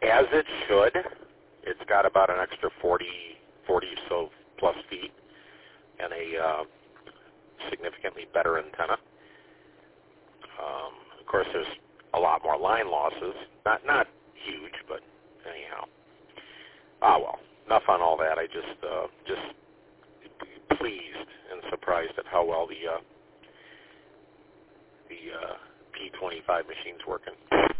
as it should. It's got about an extra 40 or so plus feet and a significantly better antenna. Of course, there's a lot more line losses. Not huge, but anyhow. Well, enough on all that. I just pleased and surprised at how well the P25 machine's working.